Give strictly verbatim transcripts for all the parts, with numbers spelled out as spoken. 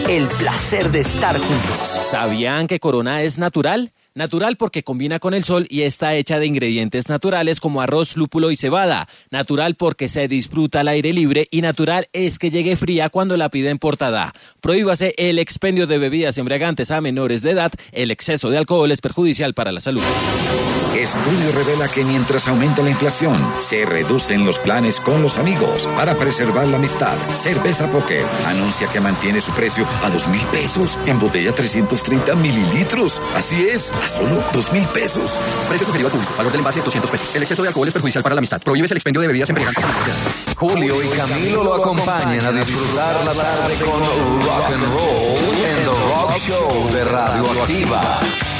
el placer de estar juntos. ¿Sabían que Corona es natural? Natural porque combina con el sol y está hecha de ingredientes naturales como arroz, lúpulo y cebada. Natural porque se disfruta al aire libre y natural es que llegue fría cuando la piden portada. Prohíbase el expendio de bebidas embriagantes a menores de edad. El exceso de alcohol es perjudicial para la salud. Estudio revela que mientras aumenta la inflación, se reducen los planes con los amigos para preservar la amistad. Cerveza Póker anuncia que mantiene su precio a dos mil pesos en botella trescientos treinta mililitros. Así es, a solo dos mil pesos. Precio sugerido al público. Valor del envase doscientos pesos. El exceso de alcohol es perjudicial para la amistad. Prohíbes el expendio de bebidas embriagantes. Julio y Camilo lo acompañan a disfrutar la tarde con rock and roll en The Rock Show de Radioactiva.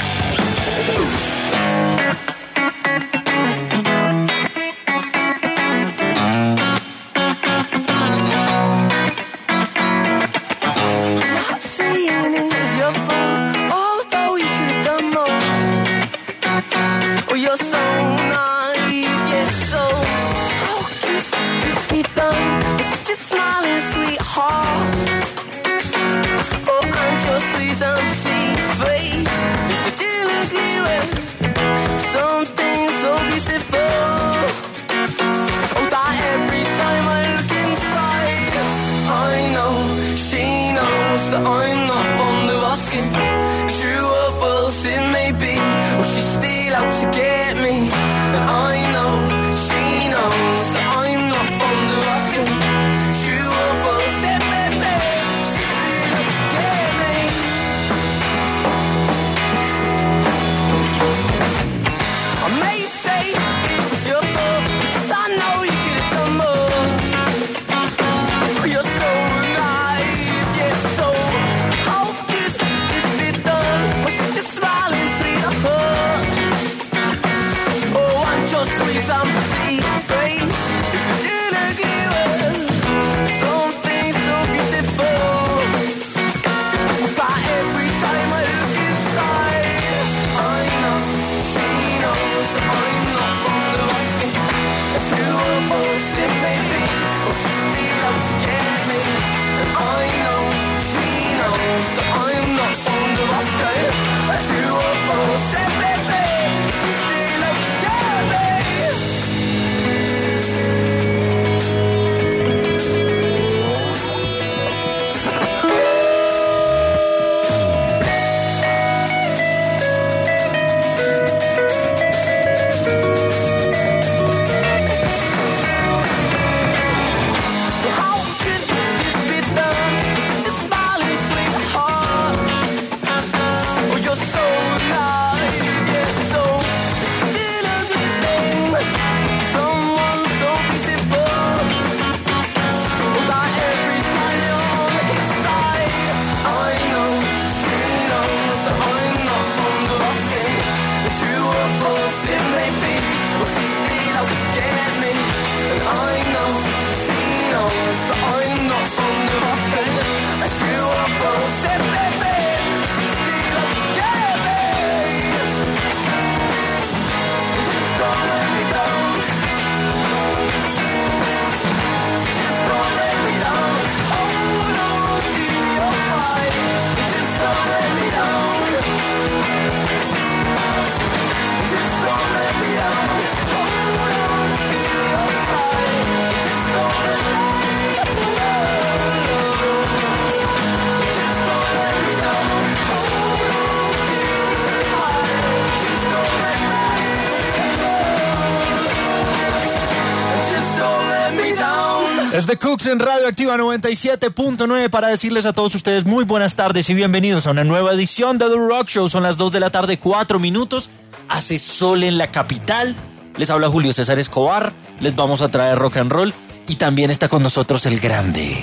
Es The Cooks en Radioactiva noventa y siete punto nueve para decirles a todos ustedes muy buenas tardes y bienvenidos a una nueva edición de The Rock Show. Son las dos de la tarde, cuatro minutos. Hace sol en la capital. Les habla Julio César Escobar. Les vamos a traer rock and roll. Y también está con nosotros el grande,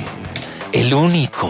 el único,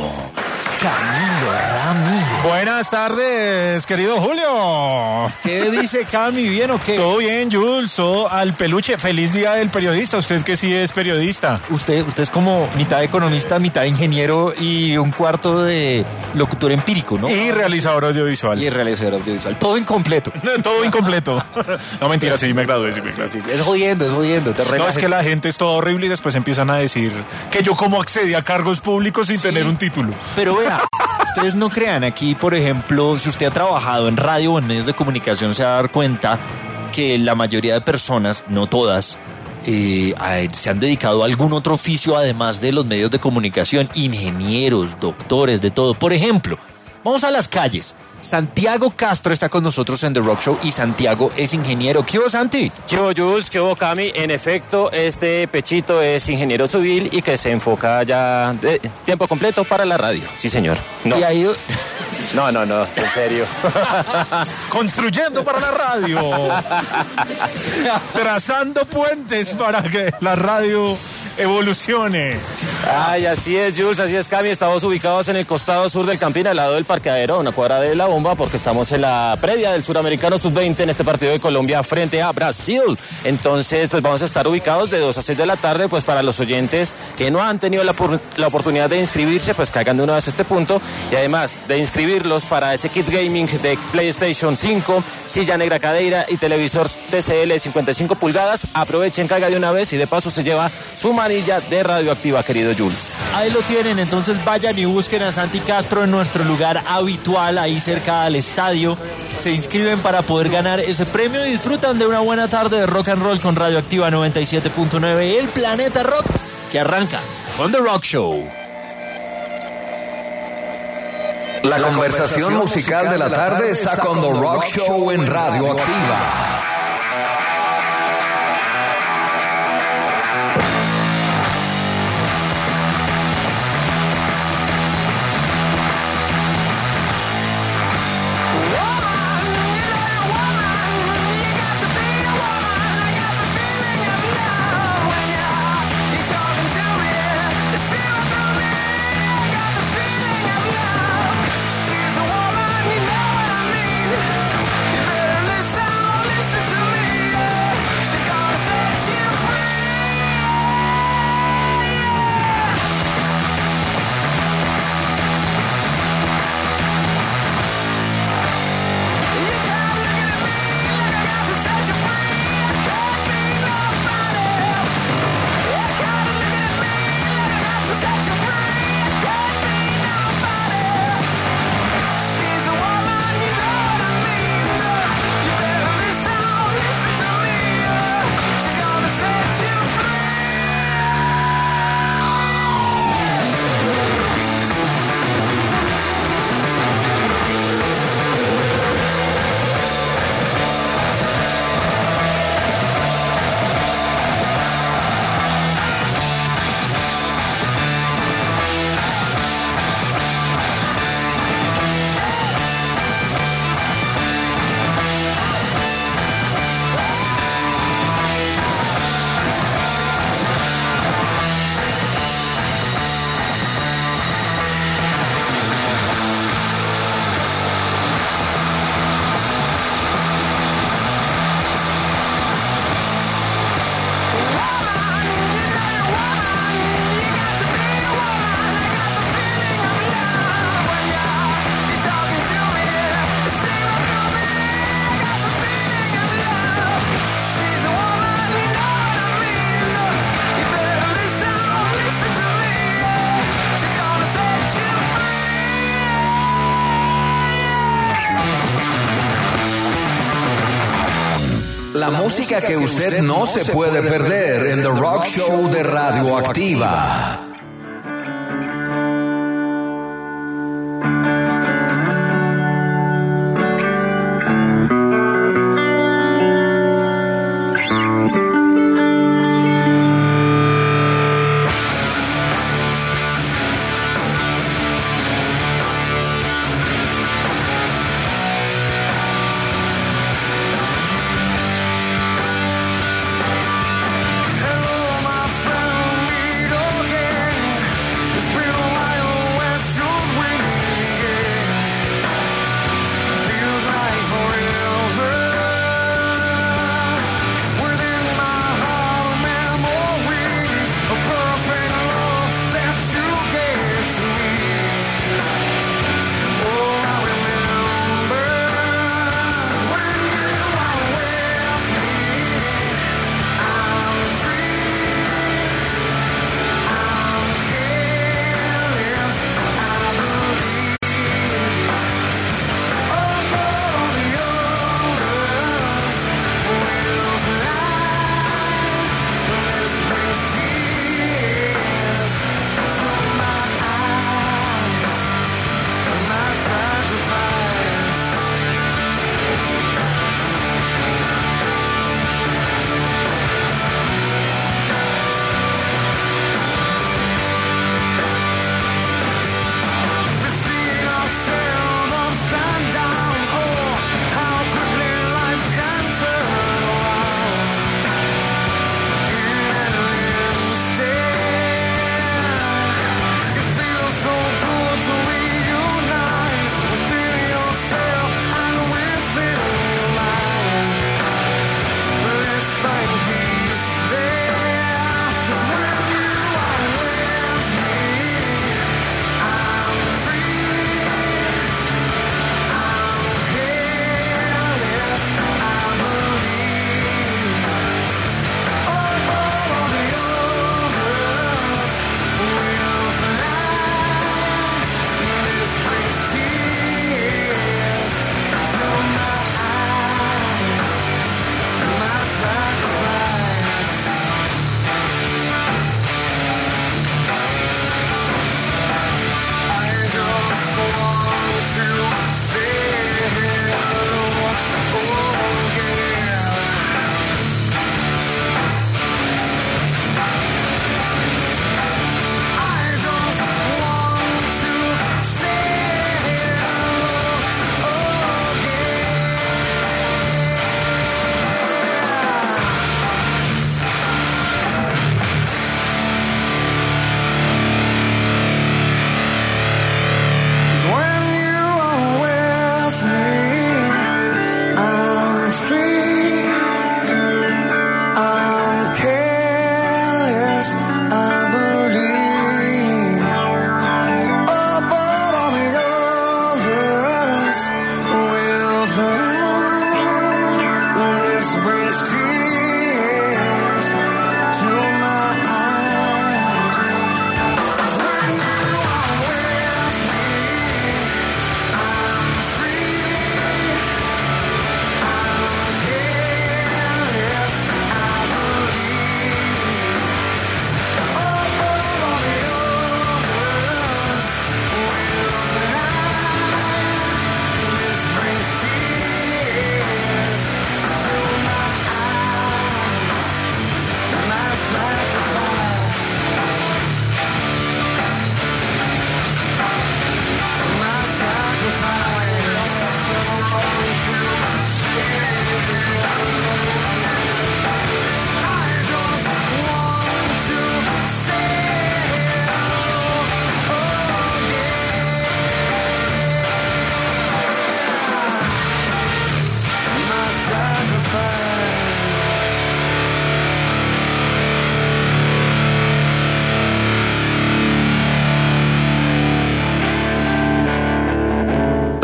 Camilo Ramírez. Buenas tardes, querido Julio. ¿Qué dice Cami? ¿Bien o qué? Todo bien, Jules. Todo al peluche. Feliz día del periodista. Usted que sí es periodista. Usted, usted es como mitad economista, mitad ingeniero y un cuarto de locutor empírico, ¿no? Y realizador audiovisual. Y realizador audiovisual. Todo incompleto. Todo incompleto. No, mentira, sí me gradué, sí me gradué. Sí, sí, es jodiendo, es jodiendo. Te no, es que la gente es todo horrible y después empiezan a decir que yo cómo accedí a cargos públicos sin sí, tener un título. Pero vea, ustedes no crean, aquí, por ejemplo, si usted ha trabajado en radio o en medios de comunicación, se va a dar cuenta que la mayoría de personas, no todas, eh, a, se han dedicado a algún otro oficio además de los medios de comunicación, ingenieros, doctores, de todo. Por ejemplo, vamos a las calles. Santiago Castro está con nosotros en The Rock Show y Santiago es ingeniero. ¿Qué hubo, Santi? ¿Qué hubo, Jules? ¿Qué hubo, Cami? En efecto, este Pechito es ingeniero civil y que se enfoca ya de tiempo completo para la radio. Sí, señor. No. Y ha ido... No, no, no, en serio. Construyendo para la radio. Trazando puentes para que la radio evolucione. Ay, así es, Jules, así es, Cami. Estamos ubicados en el costado sur del Campín, al lado del parqueadero, una cuadra de la bomba, porque estamos en la previa del Suramericano sub veinte en este partido de Colombia frente a Brasil. Entonces, pues vamos a estar ubicados de dos a seis de la tarde, pues para los oyentes que no han tenido la, la oportunidad de inscribirse, pues caigan de una vez a este punto. Y además de inscribirlos para ese kit gaming de PlayStation cinco, silla negra cadeira y televisor T C L cincuenta y cinco pulgadas, aprovechen, caiga de una vez y de paso se lleva su manilla de radioactiva, querido Jules. Ahí lo tienen, entonces vayan y busquen a Santi Castro en nuestro lugar habitual, ahí cerca al estadio. Se inscriben para poder ganar ese premio y disfrutan de una buena tarde de rock and roll con Radioactiva noventa y siete punto nueve, el Planeta Rock, que arranca con The Rock Show. La conversación musical de la tarde está con The Rock Show en Radioactiva. La música que usted no se puede perder en The Rock Show de Radioactiva. Hello, my friend, we don't get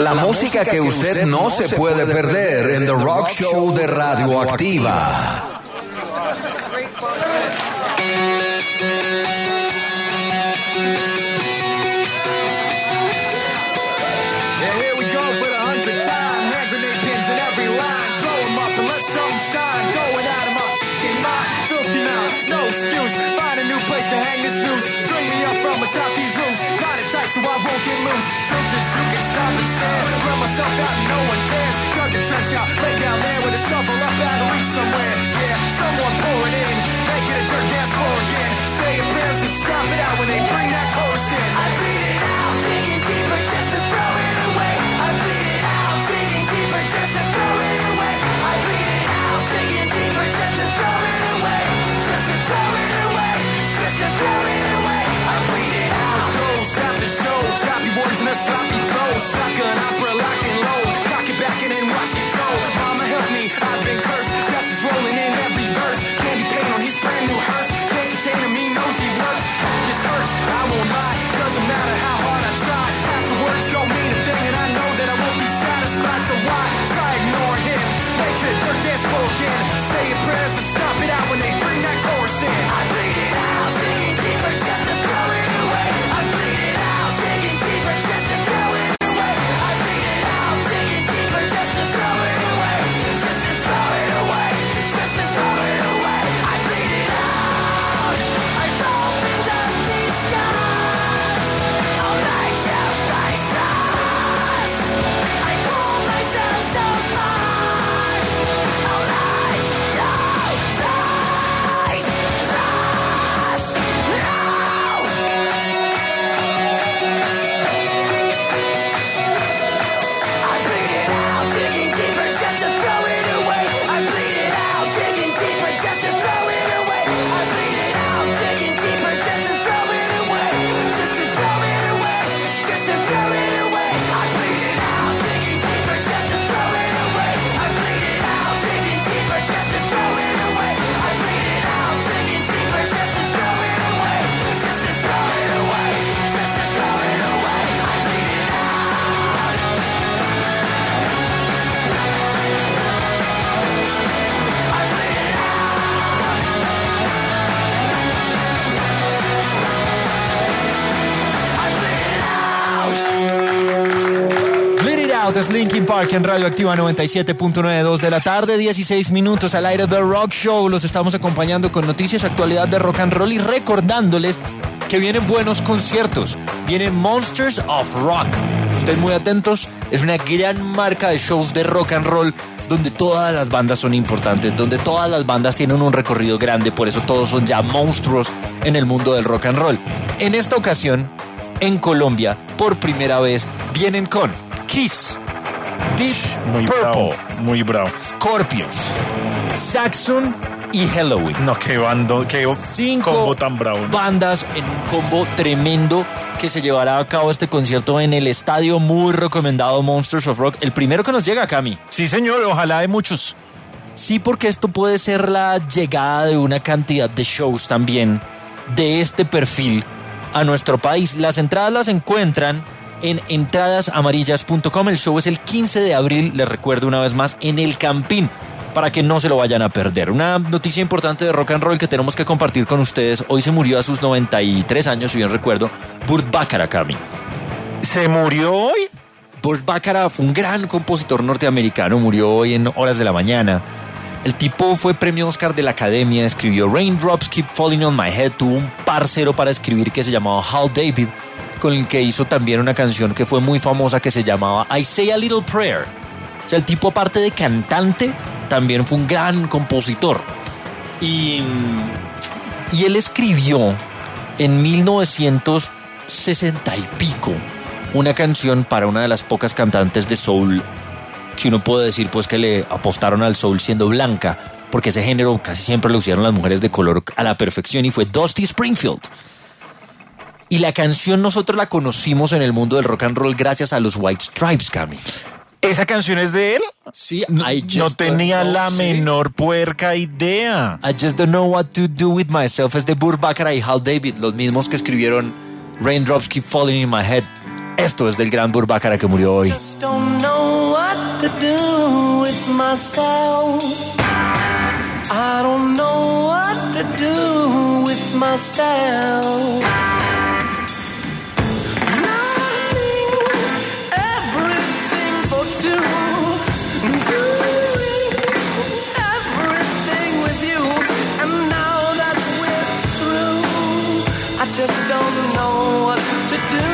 la música que usted no se puede perder en The Rock Show de Radioactiva. Excuse, find a new place to hang this news. String me up from atop these roofs. Got it tight so I won't get loose. Truth is you can stop and stare. Run myself out and no one cares. Dug the trench out, lay down there with a shovel up out of reach somewhere. Yeah, someone pour it in. Make it a dirt dance floor again. Say your prayers and stop it out when they bring that chorus in. I bleed it out, digging deeper just to throw it away. I bleed it out, digging deeper just to throw it away. I bleed it out, digging deeper just to throw it away. Just to throw it away, just to throw it away. I bleed it out. Go, stop the show. Choppy words and a sloppy flow. Shotgun opera, lock and load. Cock it back and then watch it go. Mama help me, I've been cursed. Death is rolling in every verse. Candy paint on his brand new hearse. Can't contain him, he knows he works. This hurts, I won't lie. Doesn't matter how hard I try. Half the words don't mean a thing, and I know that I won't be satisfied. So why try ignoring him? Make it a dirt dance floor again. Say your prayers and stop it out when they bring that chorus in. I bleed it out, digging deeper just to throw it away. I bleed it out, digging deeper just to throw it away. I bleed it out, digging deeper just to throw it away. Just to throw it away, just to throw it away. I bleed it out. I've opened up these scars. All like shellfish stars. I pull myself so far. All like low ties. Stars. Now. I bleed it out, digging deeper just to throw it away. I bleed it out, digging deeper just to throw it away. I bleed it out, digging deeper just to throw it away. Just to throw it away, just to throw it away. I bleed it out, digging deeper just to throw it away. I bleed it out, digging deeper just to throw it away. I bleed it out, digging deeper just to throw it away. Just to throw it away, just to throw it away. I bleed it out. I bleed it Bleed It Out es Linkin Park en Radioactiva noventa y siete punto nueve, dos de la tarde, dieciséis minutos al aire The Rock Show. Los estamos acompañando con noticias, actualidad de rock and roll y recordándoles que vienen buenos conciertos. Vienen Monsters of Rock. Estén muy atentos, es una gran marca de shows de rock and roll donde todas las bandas son importantes, donde todas las bandas tienen un recorrido grande, por eso todos son ya monstruos en el mundo del rock and roll. En esta ocasión, en Colombia, por primera vez, vienen con Kiss, Deep Muy Purple, bravo, muy bravo. Scorpions, Saxon y Halloween. No, qué bando, qué Cinco combo tan bravo. bandas en un combo tremendo que se llevará a cabo este concierto en el estadio muy recomendado Monsters of Rock. El primero que nos llega, Cami. Sí, señor, ojalá de muchos. Sí, porque esto puede ser la llegada de una cantidad de shows también de este perfil a nuestro país. Las entradas las encuentran en entradas amarillas punto com. El show es el quince de abril, les recuerdo una vez más, en el Campín, para que no se lo vayan a perder. Una noticia importante de rock and roll que tenemos que compartir con ustedes. Hoy se murió a sus noventa y tres años, si bien recuerdo, Burt Bacharach, Cami. ¿Se murió hoy? Burt Bacharach fue un gran compositor norteamericano, murió hoy en horas de la mañana. El tipo fue premio Oscar de la Academia, escribió Raindrops Keep Falling on My Head, tuvo un parcero para escribir que se llamaba Hal David, con el que hizo también una canción que fue muy famosa que se llamaba I Say a Little Prayer. O sea, el tipo, aparte de cantante, también fue un gran compositor. Y, y él escribió en mil novecientos sesenta y pico una canción para una de las pocas cantantes de soul que uno puede decir pues que le apostaron al soul siendo blanca, porque ese género casi siempre lo usaron las mujeres de color a la perfección, y fue Dusty Springfield. Y la canción nosotros la conocimos en el mundo del rock and roll gracias a los White Stripes, Cami. ¿Esa canción es de él? Sí, no, I just no tenía don't know, la sí. menor puerca idea. I Just Don't Know What to Do With Myself es de Burt Bacharach y Hal David, los mismos que escribieron Raindrops Keep Falling in My Head. Esto es del gran Burbácara que murió hoy. Just don't know what to do with myself. I don't know what to do with myself. Loving everything for two, doing everything with you, and now that we're through, I just don't know what to do.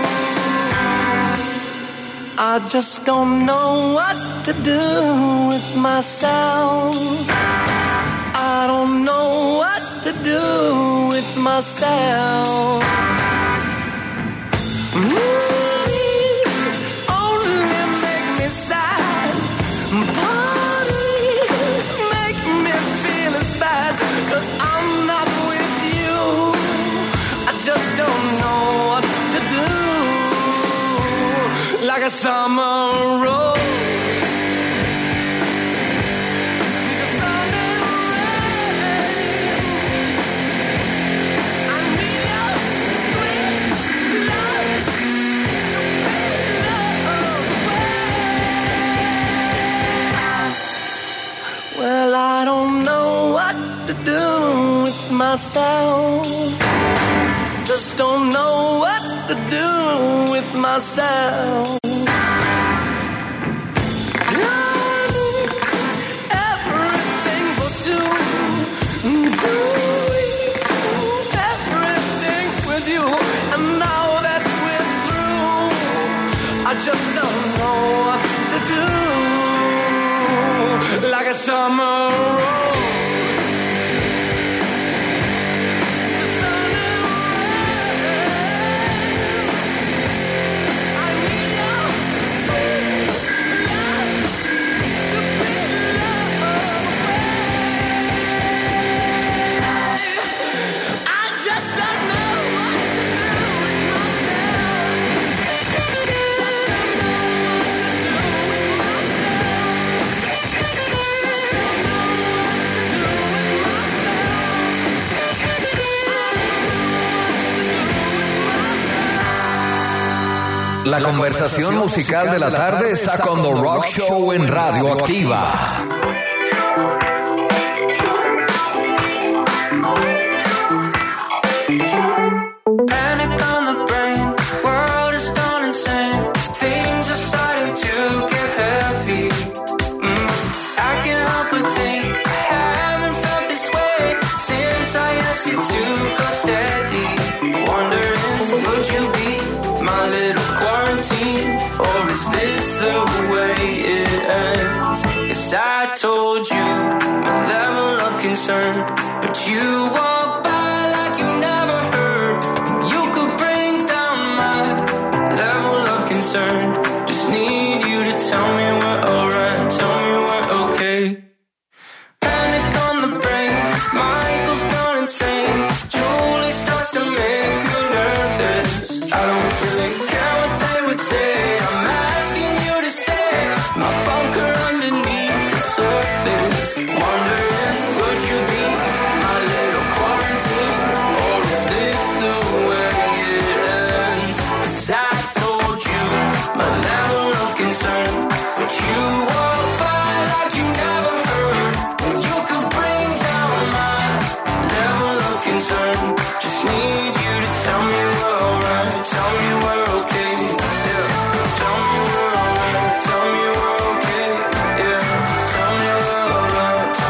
I just don't know what to do with myself. I don't know what to do with myself. Movies only make me sad. Parties make me feel as bad. 'Cause I'm not with you. I just don't know what to do. Like a summer rose. Well, I don't know what to do with myself. Just don't know what to do with myself. Everything for two, doing everything with you, and now that we're through, I just don't know what to do. Like a summer rose. La conversación musical de la tarde está con The Rock Show en Radio Activa. Panic on the brain, world is gone insane. Things are starting to get heavy. Mm. I can't help but think I haven't felt this way since I asked you to go steady. Wondering, would you be my little quarantine, or is this the way it ends? 'Cause I told you my level of concern, but you walk by like you never heard. You could bring down my level of concern. Just need you to tell me we're alright, tell me we're okay. Panic on the brain, Michael's gone insane. Julie starts to make me nervous. I don't really care what they would say. I'm asking you to stay. My bunker underneath the surface. Wondering, would you be my little quarantine, or is this the way it ends? 'Cause I told you my level of concern, but you walk by like you never heard. And you could bring down my level of concern. Just need you to tell me we're alright, tell me we're okay, yeah. Tell me we're alright, tell me we're okay, yeah. Tell me we're alright, tell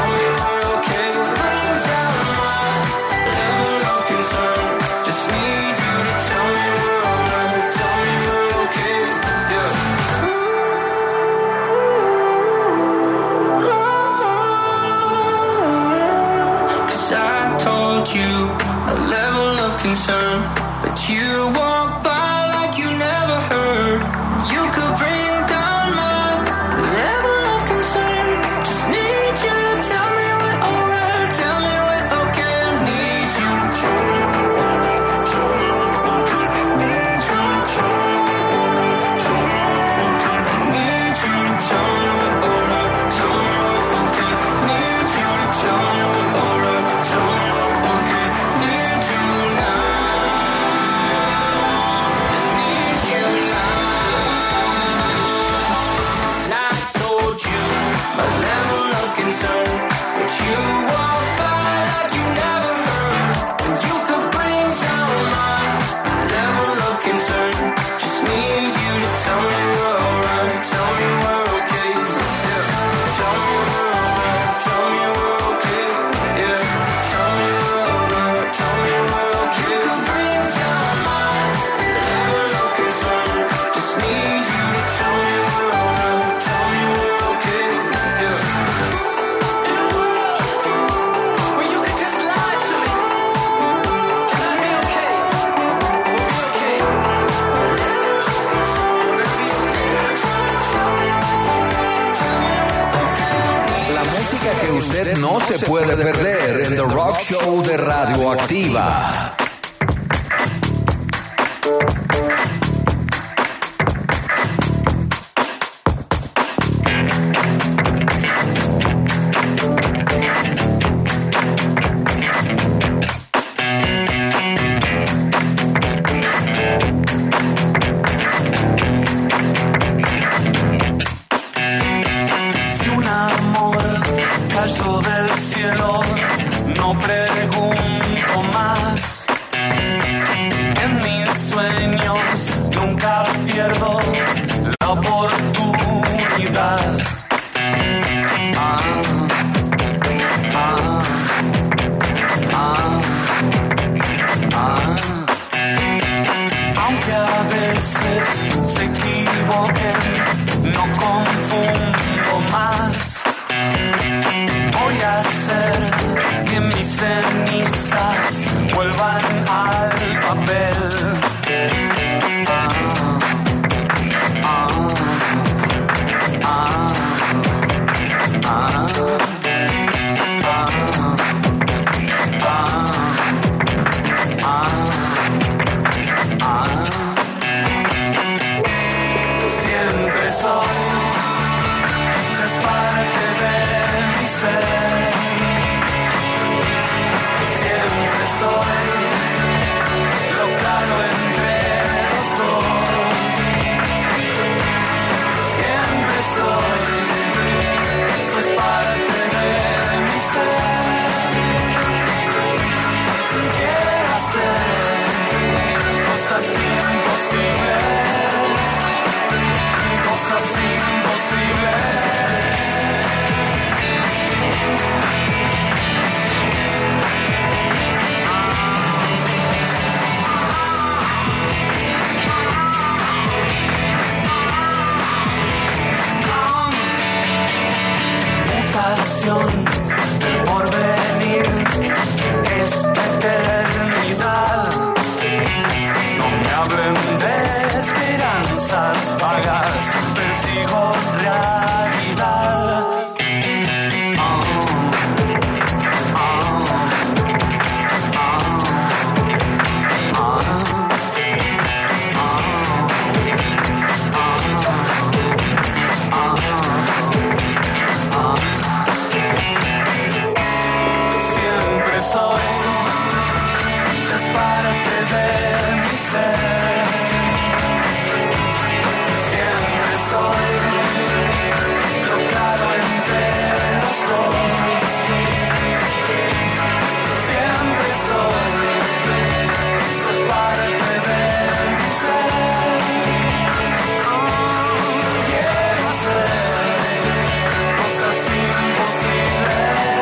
usted no se puede perder en The Rock Show de Radioactiva. Cayó del cielo, no pregunto más. En mis sueños nunca pierdo la oportunidad. Ah, ah, ah, ah. Aunque a veces se equivoquen, no confundo más. Voy a hacer que mis cenizas vuelvan al papel. Ah, ah, ah, ah, ah, ah, ah. Siempre soy, ya es parte de mi ser. Siempre soy lo claro entre los dos. Siempre soy, eso es parte de mi ser. Quiero hacer cosas imposibles, cosas imposibles. El porvenir es eternidad. No me hablen de esperanzas vagas, persigo realidad. Oh, oh, oh, oh, soy, ya es parte de mi ser. Siempre soy lo claro entre los dos. Siempre soy, eso es parte de mi ser. Quiero hacer cosas imposibles.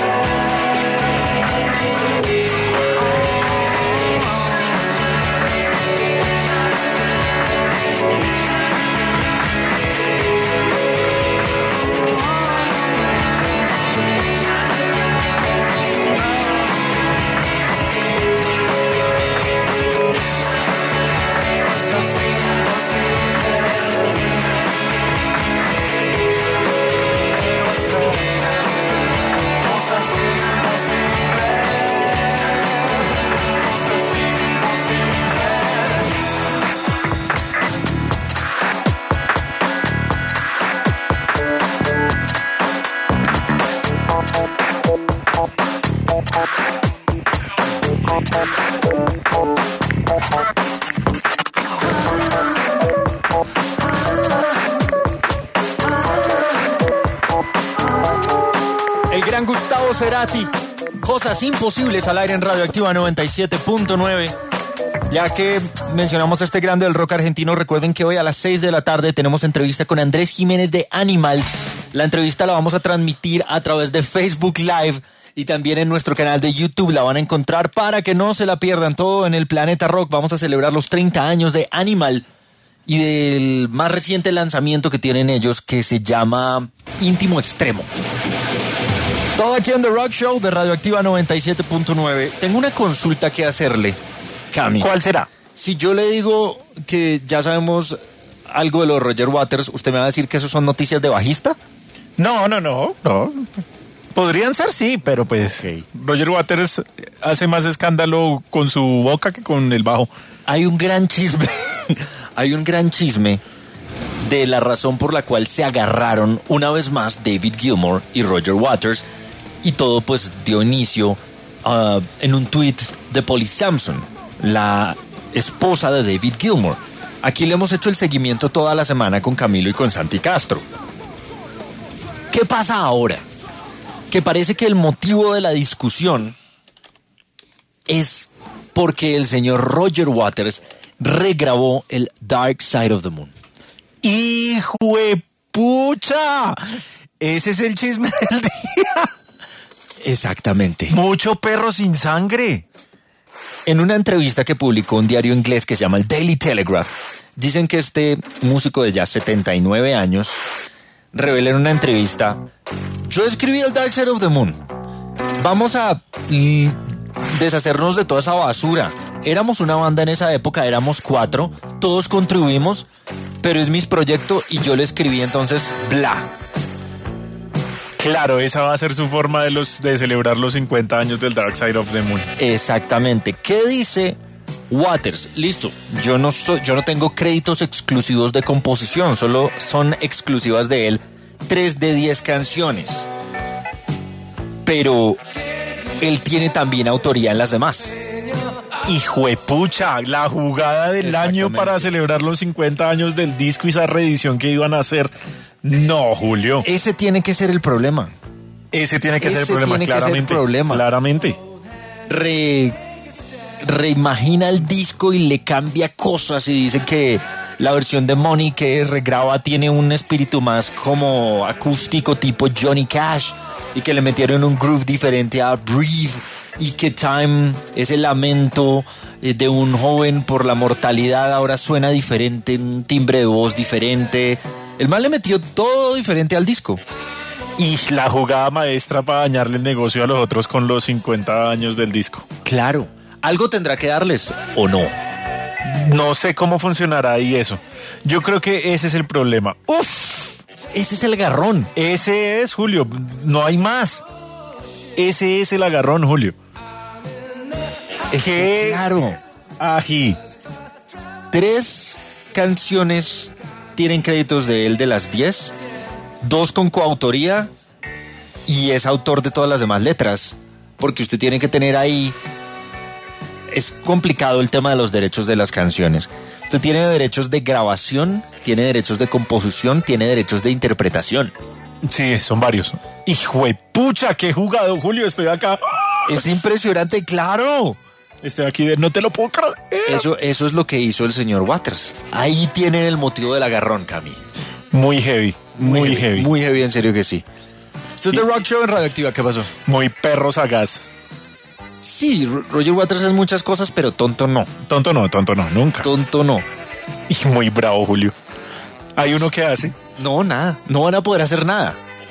El gran Gustavo Cerati, cosas imposibles al aire en Radioactiva noventa y siete punto nueve. Ya que mencionamos a este grande del rock argentino, recuerden que hoy a las seis de la tarde tenemos entrevista con Andrés Jiménez de Animal. La entrevista la vamos a transmitir a través de Facebook Live y también en nuestro canal de YouTube la van a encontrar para que no se la pierdan. Todo en el Planeta Rock. Vamos a celebrar los treinta años de Animal y del más reciente lanzamiento que tienen ellos, que se llama Íntimo Extremo. Todo aquí en The Rock Show de Radioactiva noventa y siete punto nueve. Tengo una consulta que hacerle, Cami. ¿Cuál será? Si yo le digo que ya sabemos algo de los Roger Waters, ¿usted me va a decir que eso son noticias de bajista? No, no, no, no. Podrían ser, sí, pero pues Ok. Roger Waters hace más escándalo con su boca que con el bajo. Hay un gran chisme, hay un gran chisme de la razón por la cual se agarraron una vez más David Gilmour y Roger Waters, y todo pues dio inicio uh, en un tuit de Polly Sampson, la esposa de David Gilmour. Aquí le hemos hecho el seguimiento toda la semana con Camilo y con Santi Castro. ¿Qué pasa ahora? Que parece que el motivo de la discusión es porque el señor Roger Waters regrabó el Dark Side of the Moon. ¡Hijo de pucha! Ese es el chisme del día. Exactamente. Mucho perro sin sangre. En una entrevista que publicó un diario inglés que se llama el Daily Telegraph, dicen que este músico de ya setenta y nueve años revela en una entrevista: yo escribí el Dark Side of the Moon. Vamos a mm, deshacernos de toda esa basura. Éramos una banda en esa época, éramos cuatro, todos contribuimos, pero es mi proyecto y yo lo escribí, entonces, bla. Claro, esa va a ser su forma de, los, de celebrar los cincuenta años del Dark Side of the Moon. Exactamente. ¿Qué dice Waters? Listo, yo no, soy, yo no tengo créditos exclusivos de composición, solo son exclusivas de él tres de diez canciones. Pero él tiene también autoría en las demás. Hijo de pucha, la jugada del año para celebrar los cincuenta años del disco y esa reedición que iban a hacer. No, Julio. Ese tiene que ser el problema. Ese tiene que Ese ser el problema, tiene que ser el claramente. problema. Claramente. Re, reimagina el disco y le cambia cosas y dice que la versión de Money que regraba tiene un espíritu más como acústico tipo Johnny Cash y que le metieron un groove diferente a Breathe y que Time, ese lamento de un joven por la mortalidad, ahora suena diferente, un timbre de voz diferente. El man le metió todo diferente al disco. Y la jugada maestra para dañarle el negocio a los otros con los cincuenta años del disco. Claro, algo tendrá que darles, ¿o no? No sé cómo funcionará ahí eso. Yo creo que ese es el problema. ¡Uf! Ese es el agarrón. Ese es, Julio. No hay más. Ese es el agarrón, Julio. Es que, claro. Ají. Tres canciones tienen créditos de él de las diez, dos con coautoría y es autor de todas las demás letras, porque usted tiene que tener ahí, es complicado el tema de los derechos de las canciones. Usted tiene derechos de grabación, tiene derechos de composición, tiene derechos de interpretación. Sí, son varios. Hijo de pucha, qué jugado, Julio, estoy acá. Es impresionante, claro. Estoy aquí de no te lo puedo creer. Eso, eso es lo que hizo el señor Waters. Ahí tienen el motivo del agarrón, Cami. Muy heavy, muy, muy heavy, heavy. Muy heavy, en serio que sí. Esto es The Rock Show en Radioactiva, ¿qué pasó? Muy perro sagaz. Sí, Roger Waters es muchas cosas, pero tonto no. Tonto no, tonto no, nunca. Tonto no. Y muy bravo, Julio. ¿Hay uno que hace? No, nada. No van a poder hacer nada.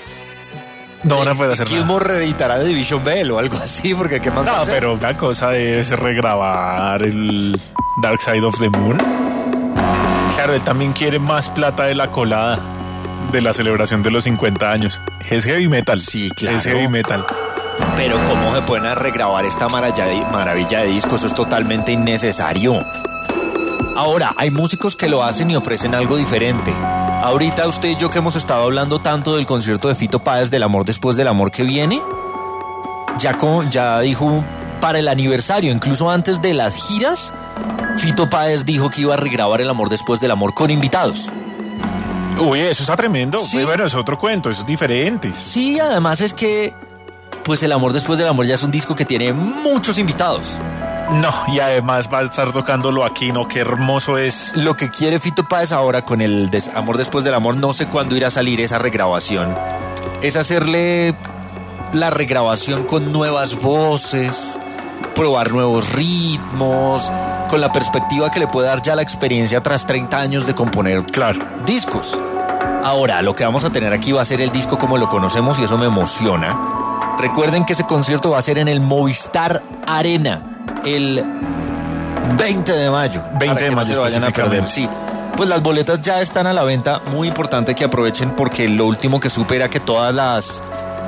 No van a poder hacer nada. Gilmour reeditará The Division Bell o algo así, porque qué más. No, pero la cosa es regrabar el Dark Side of the Moon. Claro, él también quiere más plata de la colada de la celebración de los cincuenta años. Es heavy metal. Sí, claro. Es heavy metal. Pero ¿cómo se pueden regrabar esta maravilla de disco? Eso es totalmente innecesario. Ahora, hay músicos que lo hacen y ofrecen algo diferente. Ahorita usted y yo que hemos estado hablando tanto del concierto de Fito Páez del Amor Después del Amor que viene, ya, con, ya dijo para el aniversario, incluso antes de las giras, Fito Páez dijo que iba a regrabar El Amor Después del Amor con invitados. Uy, eso está tremendo. Sí. Bueno, es otro cuento, eso es diferente. Sí, además es que pues El Amor Después del Amor ya es un disco que tiene muchos invitados. No, y además va a estar tocándolo aquí, ¿no? Qué hermoso es. Lo que quiere Fito Páez ahora con el des- Amor Después del Amor, no sé cuándo irá a salir esa regrabación, es hacerle la regrabación con nuevas voces, probar nuevos ritmos, con la perspectiva que le puede dar ya la experiencia tras treinta años de componer claro. discos. Ahora, lo que vamos a tener aquí va a ser el disco como lo conocemos y eso me emociona. Recuerden que ese concierto va a ser en el Movistar Arena el veinte de mayo. veinte de mayo, no se lo vayan a perder. Sí. Pues las boletas ya están a la venta. Muy importante que aprovechen porque lo último que supe era que todas las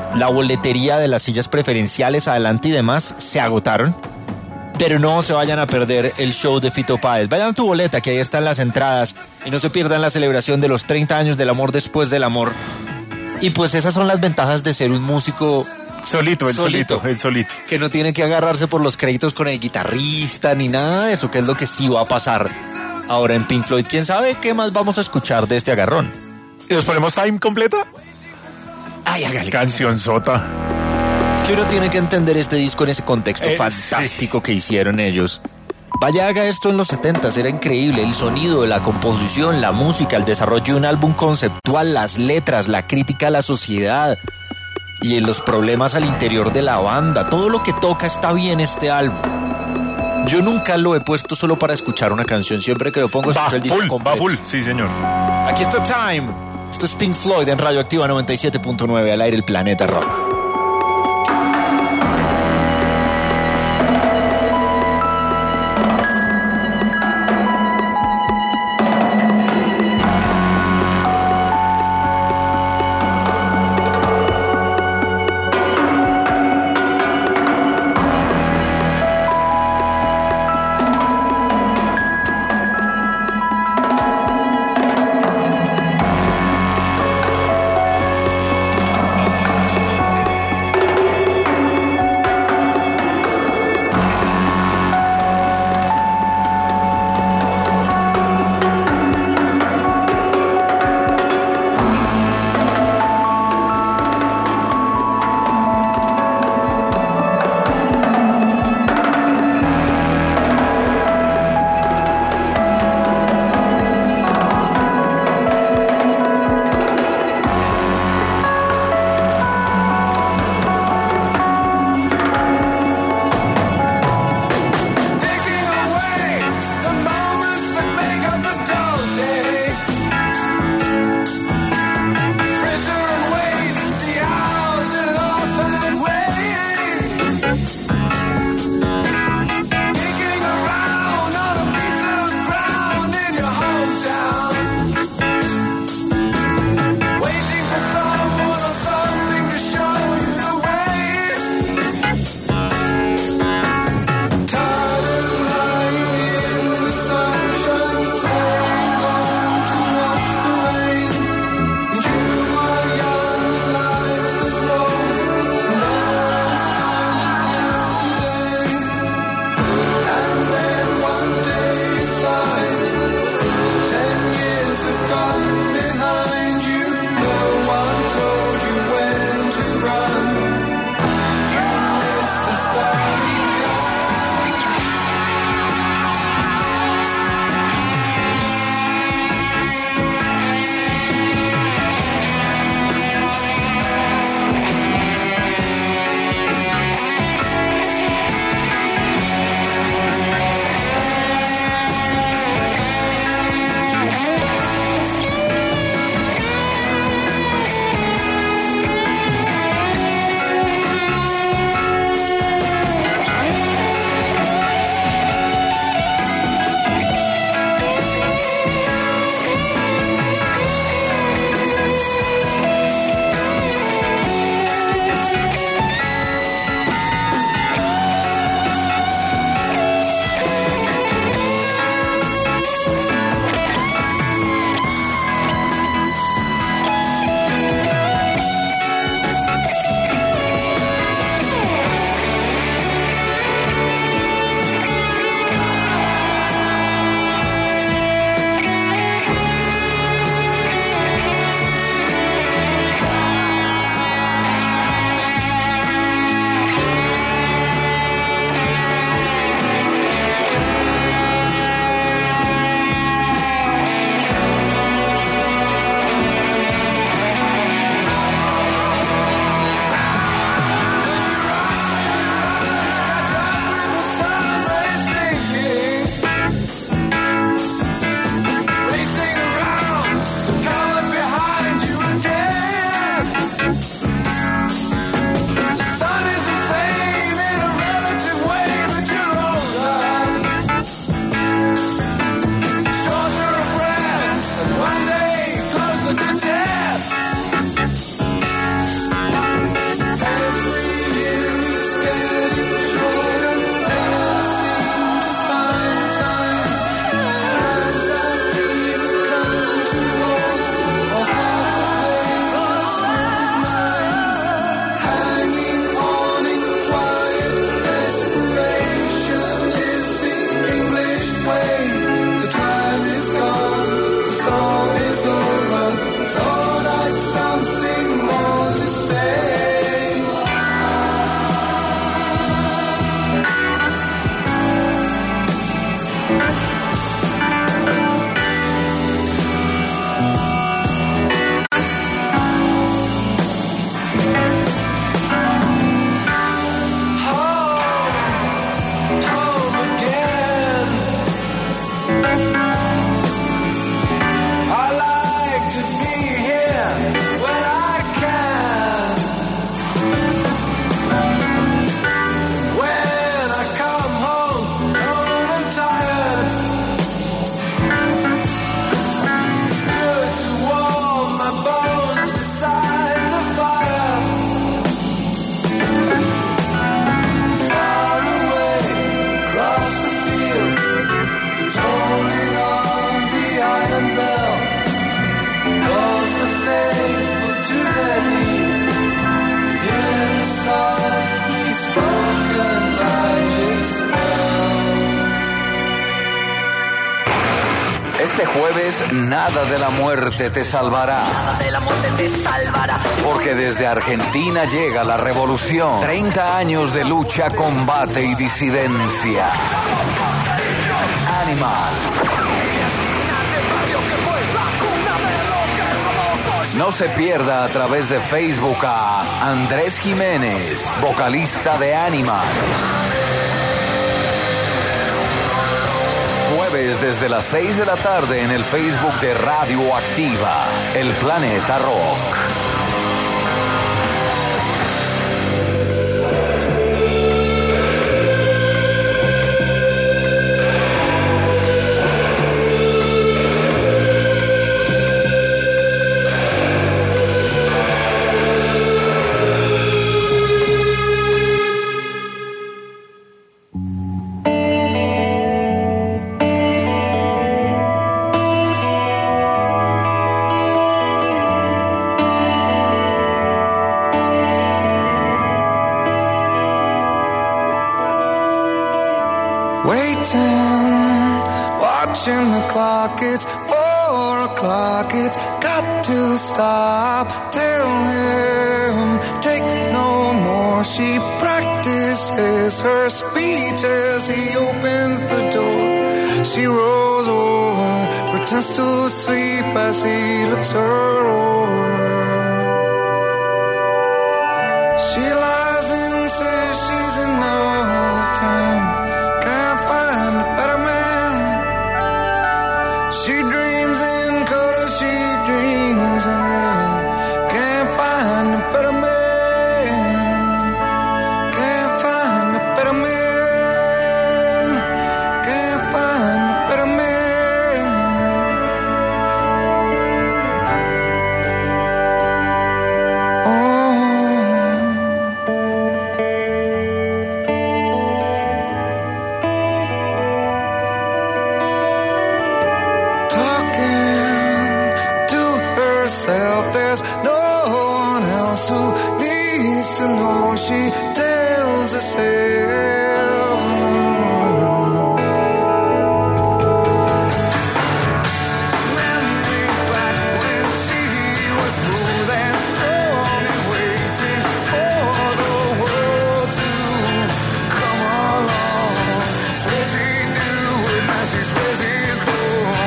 la boletería de las sillas preferenciales adelante y demás se agotaron. Pero no se vayan a perder el show de Fito Páez. Vayan a tu boleta, que ahí están las entradas. Y no se pierdan la celebración de los treinta años del amor después del amor. Y pues esas son las ventajas de ser un músico solito, el solito, solito, el solito. Que no tiene que agarrarse por los créditos con el guitarrista ni nada de eso, que es lo que sí va a pasar ahora en Pink Floyd. ¿Quién sabe qué más vamos a escuchar de este agarrón? ¿Y nos ponemos Time completa? Ay, hágale. Canción sota. Es que uno tiene que entender este disco en ese contexto eh, fantástico sí. que hicieron ellos. Vaya, haga esto en los setentas, era increíble. El sonido, la composición, la música, el desarrollo de un álbum conceptual, las letras, la crítica a la sociedad y los problemas al interior de la banda. Todo lo que toca está bien este álbum. Yo nunca lo he puesto solo para escuchar una canción. Siempre que lo pongo escucho el disco full, completo. Va full, sí señor. Aquí está Time. Esto es Pink Floyd en Radioactiva noventa y siete punto nueve, al aire el Planeta Rock. Este jueves, nada de la muerte te salvará. Nada de la muerte te salvará. Porque desde Argentina llega la revolución. treinta años de lucha, combate y disidencia. Animal. No se pierda a través de Facebook a Andrés Jiménez, vocalista de Animal. Jueves desde las seis de la tarde en el Facebook de Radioactiva, El Planeta Rock. Watching the clock, it's four o'clock, it's got to stop. Tell him, take no more. She practices her speech as he opens the door. She rolls over, pretends to sleep as he looks her over. She lies and says she's in love with him. Can't find a better man. She dreams in color, she dreams in red. Can't find a better man. Can't find a better man. Can't find a better man. Oh. There's no one else who needs to know. She tells herself. Memories back when she was smooth and strong and waiting for the world to come along. Swears she knew it, now she swears he's gone.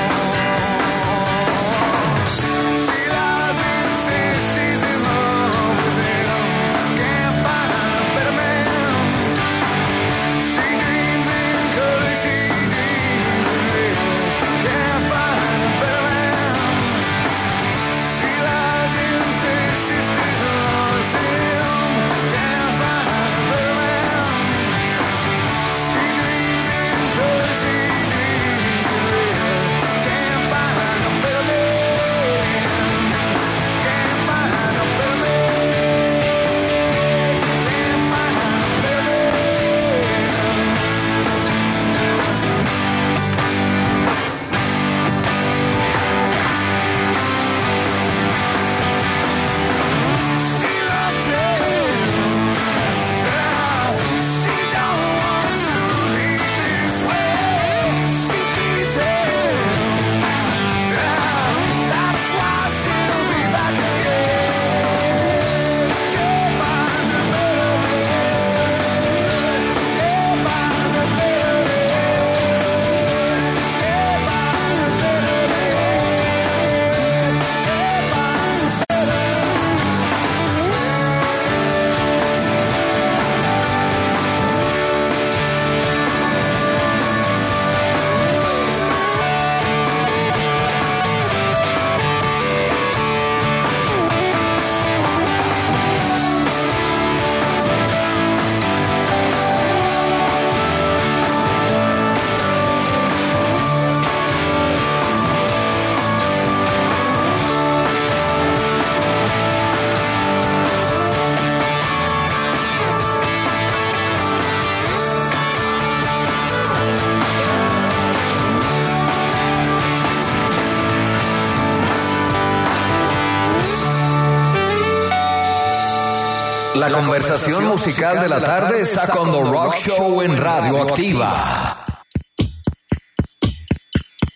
La conversación musical de la tarde está con The Rock Show en Radioactiva. I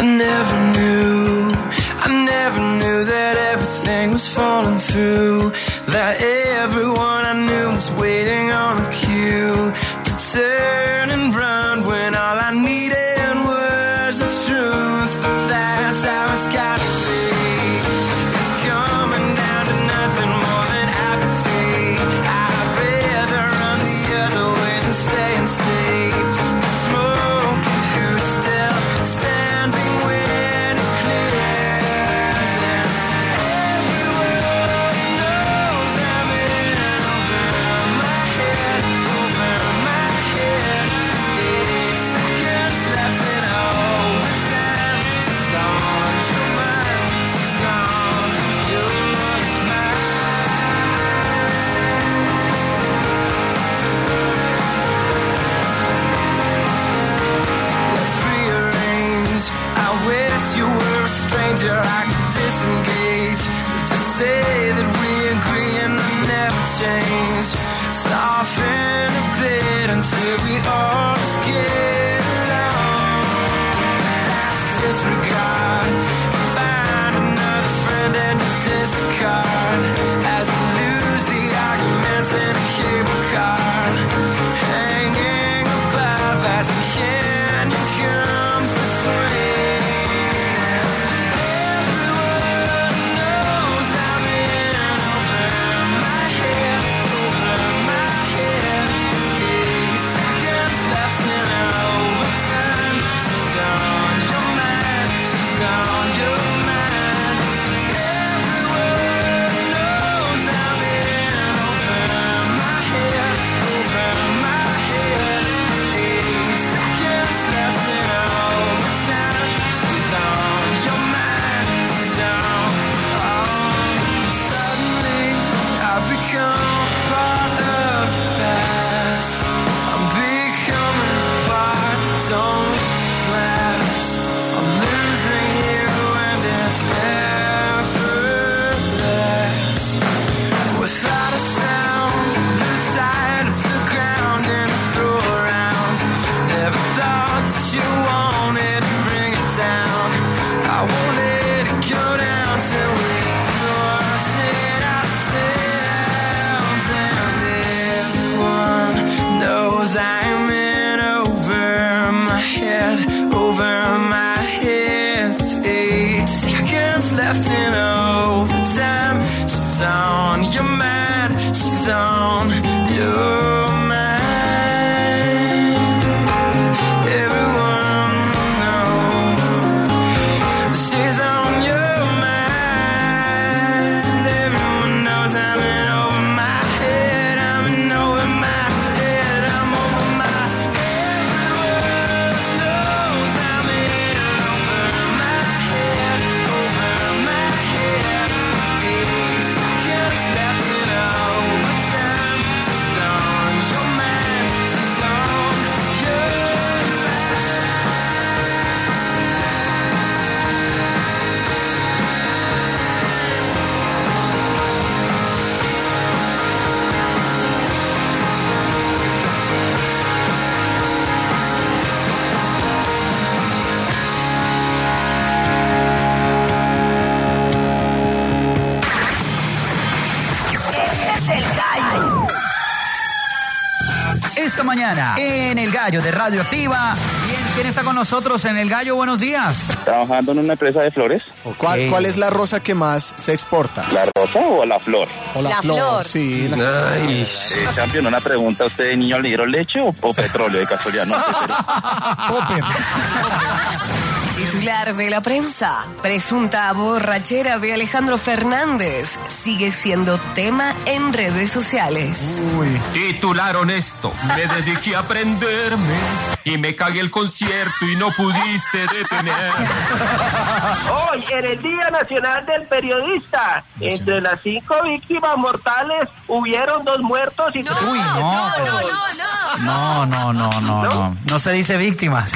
never knew, I never knew that everything was falling through, that everyone I knew was waiting on a cue to turn and run when all I needed was the truth. But that's how it's gotta be. It's coming down to nothing more than apathy. I'd rather run the other way than stay and see the smoke. Who's still standing when it clears? And everyone knows I'm in over my head, over my head. Eight seconds left in overtime. She's on your mind, she's on your mind. Let's rearrange. I wish you were a stranger I could disengage. Just say that we agree and never change. Soften a bit until we all just get along. That's disregard. Find another friend and discard as we lose the arguments in a cable car. Hanging above as the canyon comes between. Everyone knows I'm in over my head, over my head. Eight seconds left in overtime. She's on your mind, she's on your mind. Everyone knows I'm in over my head, over my head. Eight seconds left in overtime. She's on your mind, she's on. Oh, suddenly I've become part of the past. I'm becoming a part, don't last. I'm losing you and it's effortless. Without a sound, lose sight of the ground and throw around. Never thought that you wanted to bring it down. I won't let it go down till we thought it ourselves. And everyone knows I'm in over my head, over my head. Eight seconds left in overtime. She's on your mind, she's on your mind. Everyone knows she's on your mind. Everyone knows I'm in over my head. I'm in over my head. I'm over my. Everyone knows I'm in over my head, over my head. Eight seconds left in overtime. She's on your mind, she's on your Este es el gallo. Esta mañana, en El Gallo de Radioactiva, ¿quién, quién está con nosotros en El Gallo? Buenos días. Trabajando en una empresa de flores. ¿Cuál, ¿Cuál es la rosa que más se exporta? ¿La rosa o la flor? O la, La flor. flor. Sí, la Ay, eh, campeón, una pregunta. ¿Usted de niño le dieron leche o, o petróleo de casualidad? No sé, pero... Popper. Titular de la prensa. Presunta borrachera de Alejandro Fernández sigue siendo tema en redes sociales. Uy. Titular honesto, me dediqué a aprenderme y me cagué el concierto y no pudiste detener. Hoy, en el Día Nacional del Periodista, entre las cinco víctimas mortales, hubieron dos muertos y no, tres... Uy, no. No, no, no, no. No, no, no, no, no. No se dice víctimas.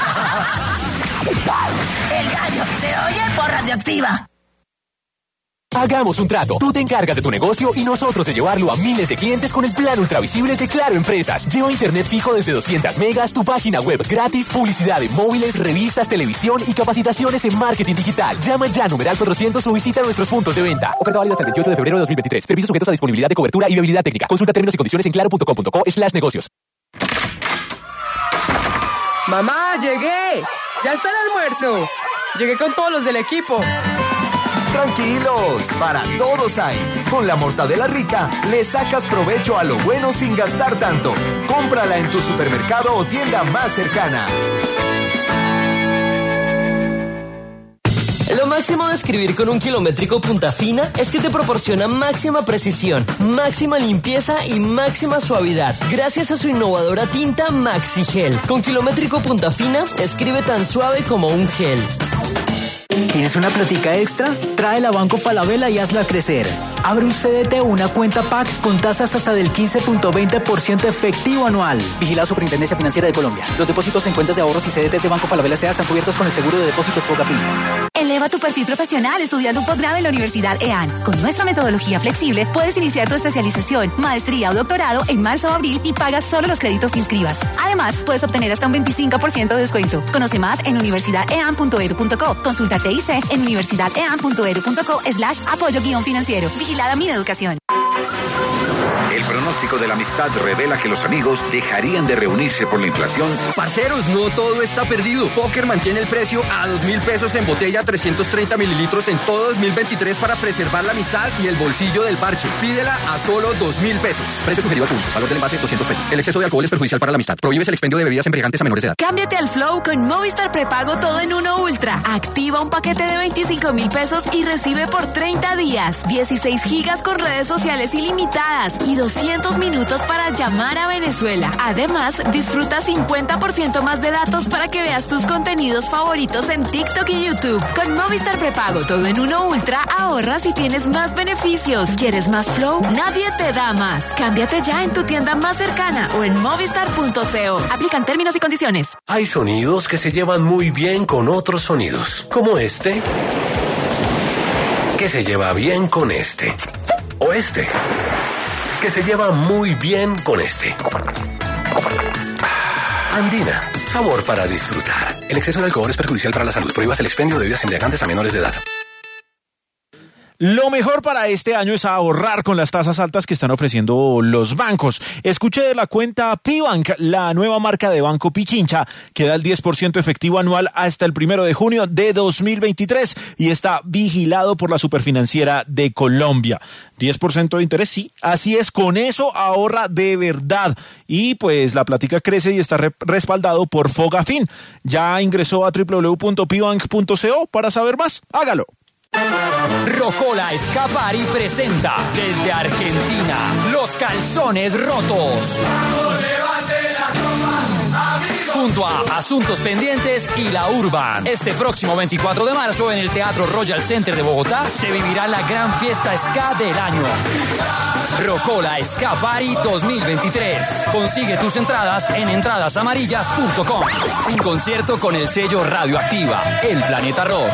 El gallo se oye por Radioactiva. Hagamos un trato. Tú te encargas de tu negocio y nosotros de llevarlo a miles de clientes con el plan ultravisible de Claro Empresas. Lleva internet fijo desde doscientos megas, tu página web gratis, publicidad en móviles, revistas, televisión y capacitaciones en marketing digital. Llama ya a numeral cuatrocientos o visita nuestros puntos de venta. Oferta válida hasta el veintiocho de febrero de dos mil veintitrés. Servicios sujetos a disponibilidad de cobertura y viabilidad técnica. Consulta términos y condiciones en claro punto com punto co slash negocios. Mamá, llegué. Ya está el almuerzo. Llegué con todos los del equipo. Tranquilos, para todos hay. Con la mortadela rica, le sacas provecho a lo bueno sin gastar tanto. Cómprala en tu supermercado o tienda más cercana. Lo máximo de escribir con un kilométrico punta fina es que te proporciona máxima precisión, máxima limpieza y máxima suavidad, gracias a su innovadora tinta Maxi Gel. Con kilométrico punta fina, escribe tan suave como un gel. ¿Tienes una platica extra? Tráela a Banco Falabella y hazla crecer. Abre un C D T o una cuenta P A C con tasas hasta del quince punto veinte por ciento efectivo anual. Vigilado Superintendencia Financiera de Colombia. Los depósitos en cuentas de ahorros y C D Ts de Banco Falabella S A están cubiertos con el seguro de depósitos Fogafín. Eleva tu perfil profesional estudiando un posgrado en la Universidad E A N. Con nuestra metodología flexible, puedes iniciar tu especialización, maestría o doctorado en marzo o abril y pagas solo los créditos que inscribas. Además, puedes obtener hasta un veinticinco por ciento de descuento. Conoce más en universidad e a n punto edu punto co. Consulta T I C en universidad e a n punto edu punto co slash apoyo guión financiero. Vigilada Mi Educación. El pronóstico de la amistad revela que los amigos dejarían de reunirse por la inflación. Parceros, no todo está perdido. Póker mantiene el precio a dos mil pesos en botella, trescientos treinta mililitros en todo dos mil veintitrés para preservar la amistad y el bolsillo del parche. Pídela a solo dos mil pesos. Precio sugerido al público. Valor del envase doscientos pesos. El exceso de alcohol es perjudicial para la amistad. Prohíbes el expendio de bebidas embriagantes a menores de edad. Cámbiate al Flow con Movistar Prepago Todo en Uno Ultra. Activa un paquete de veinticinco mil pesos y recibe por treinta días dieciséis gigas con redes sociales ilimitadas y doscientos minutos para llamar a Venezuela. Además, disfruta cincuenta por ciento más de datos para que veas tus contenidos favoritos en TikTok y YouTube. Con Movistar Prepago Todo en Uno Ultra ahorras y tienes más beneficios. ¿Quieres más Flow? Nadie te da más. Cámbiate ya en tu tienda más cercana o en movistar punto co. Aplican términos y condiciones. Hay sonidos que se llevan muy bien con otros sonidos, como este, que se lleva bien con este, o este, que se lleva muy bien con este. Andina, sabor para disfrutar. El exceso de alcohol es perjudicial para la salud. Prohíbas el expendio de bebidas embriagantes a menores de edad. Lo mejor para este año es ahorrar con las tasas altas que están ofreciendo los bancos. Escuche de la cuenta Pibank, la nueva marca de Banco Pichincha, que da el diez por ciento efectivo anual hasta el primero de junio de dos mil veintitrés y está vigilado por la Superfinanciera de Colombia. diez por ciento de interés, sí, así es, con eso ahorra de verdad. Y pues la plática crece y está re- respaldado por Fogafín. Ya ingresó a doble u doble u doble u punto pibank punto co para saber más. Hágalo. Rocola Escapari presenta desde Argentina Los Calzones Rotos. Junto a Asuntos Pendientes y La Urban. Este próximo veinticuatro de marzo en el Teatro Royal Center de Bogotá se vivirá la gran fiesta ska del año. Rocola Escapari dos mil veintitrés. Consigue tus entradas en entradas amarillas punto com. Un concierto con el sello Radioactiva, El Planeta Rock.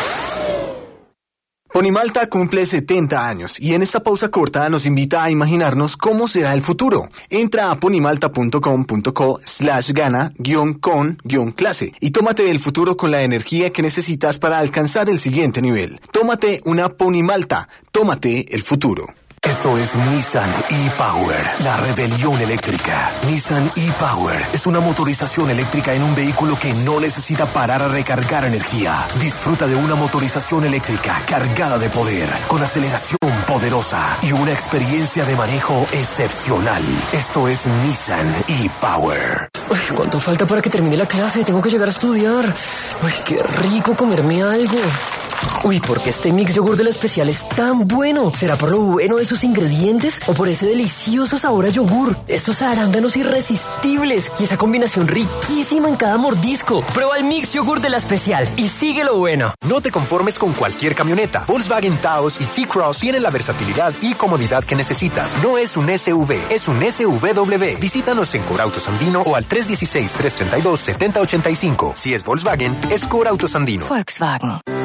Ponimalta cumple setenta años y en esta pausa corta nos invita a imaginarnos cómo será el futuro. Entra a ponimalta punto com punto co slash gana guión con guión clase y tómate el futuro con la energía que necesitas para alcanzar el siguiente nivel. Tómate una Ponimalta, tómate el futuro. Esto es Nissan e-Power, la rebelión eléctrica. Nissan e-Power es una motorización eléctrica en un vehículo que no necesita parar a recargar energía. Disfruta de una motorización eléctrica cargada de poder, con aceleración poderosa y una experiencia de manejo excepcional. Esto es Nissan e-Power. Uy, ¿cuánto falta para que termine la clase? Tengo que llegar a estudiar. Uy, qué rico comerme algo. Uy, ¿por qué este mix yogur de la especial es tan bueno? ¿Será por lo bueno de sus ingredientes o por ese delicioso sabor a yogur? Estos arándanos irresistibles y esa combinación riquísima en cada mordisco. Prueba el mix yogur de la especial y sigue lo bueno. No te conformes con cualquier camioneta. Volkswagen Taos y T-Cross tienen la versatilidad y comodidad que necesitas. No es un S U V, es un S V W. Visítanos en Corautos Andino o al tres uno seis, tres tres dos, siete cero ocho cinco. Si es Volkswagen, es Corautos Andino. Volkswagen. Recuerda,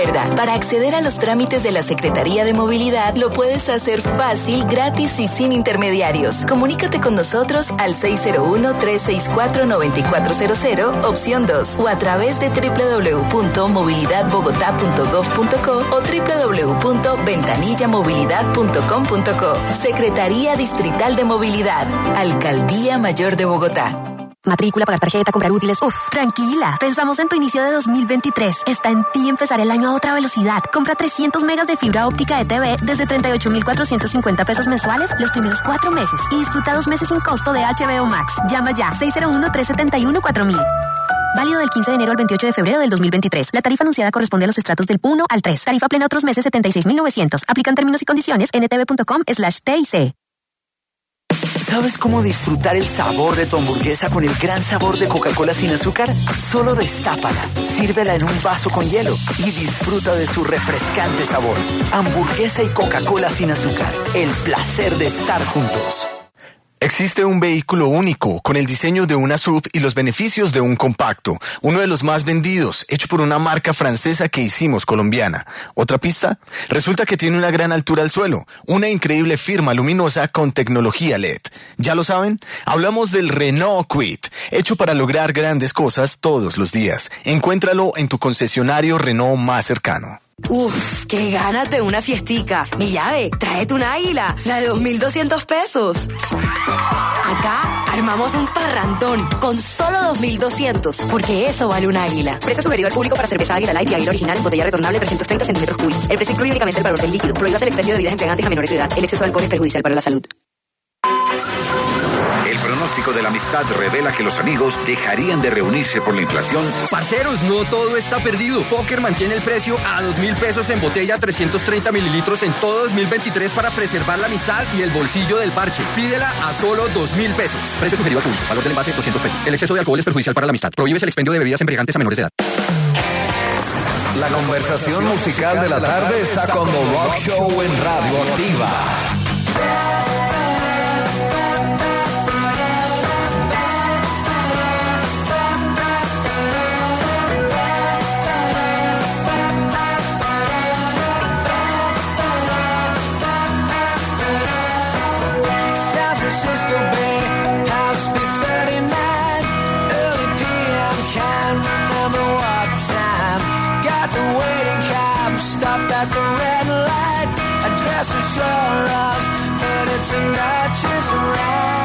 Recuerda, para acceder a los trámites de la Secretaría de Movilidad, lo puedes hacer fácil, gratis y sin intermediarios. Comunícate con nosotros al seis cero uno, tres seis cuatro, nueve cuatro cero cero, opción dos, o a través de doble u doble u doble u punto movilidad bogotá punto gov punto co o doble u doble u doble u punto ventanilla movilidad punto com punto co. Secretaría Distrital de Movilidad, Alcaldía Mayor de Bogotá. Matrícula, pagar tarjeta, comprar útiles. Uf, tranquila. Pensamos en tu inicio de dos mil veintitrés. Está en ti empezar el año a otra velocidad. Compra trescientos megas de fibra óptica de T V desde treinta y ocho mil cuatrocientos cincuenta pesos mensuales los primeros cuatro meses y disfruta dos meses sin costo de H B O Max. Llama ya seis cero uno, tres siete uno, cuatro mil. Válido del quince de enero al veintiocho de febrero del dos mil veintitrés. La tarifa anunciada corresponde a los estratos del uno al tres. Tarifa plena otros meses setenta y seis mil novecientos. Aplican términos y condiciones en ntv.com slash TIC. ¿Sabes cómo disfrutar el sabor de tu hamburguesa con el gran sabor de Coca-Cola sin azúcar? Solo destápala, sírvela en un vaso con hielo y disfruta de su refrescante sabor. Hamburguesa y Coca-Cola sin azúcar. El placer de estar juntos. Existe un vehículo único, con el diseño de una S U V y los beneficios de un compacto. Uno de los más vendidos, hecho por una marca francesa que hicimos colombiana. ¿Otra pista? Resulta que tiene una gran altura al suelo, una increíble firma luminosa con tecnología L E D. ¿Ya lo saben? Hablamos del Renault Kwid, hecho para lograr grandes cosas todos los días. Encuéntralo en tu concesionario Renault más cercano. Uf, qué ganas de una fiestica. Mi llave, tráete una águila, la de dos mil doscientos pesos. Acá armamos un parrandón con solo dos mil doscientos, porque eso vale un águila. Precio sugerido al público para cerveza Águila Light y Águila Original en botella retornable trescientos treinta centímetros cúbicos. El precio incluye únicamente el valor del líquido. Prohíbas el expendio de bebidas embriagantes a menores de edad. El exceso de alcohol es perjudicial para la salud. El pronóstico de la amistad revela que los amigos dejarían de reunirse por la inflación. Parceros, no todo está perdido. Póker mantiene el precio a dos mil pesos en botella trescientos treinta mililitros en todo dos mil veintitrés para preservar la amistad y el bolsillo del parche. Pídela a solo dos mil pesos. Precio sugerido al público. Valor del envase doscientos pesos. El exceso de alcohol es perjudicial para la amistad. Prohíbes el expendio de bebidas embriagantes a menores de edad. La conversación musical de la tarde está con The Rock Show en Radio Activa. At the red light, a dress is sure of, but it's a notches around.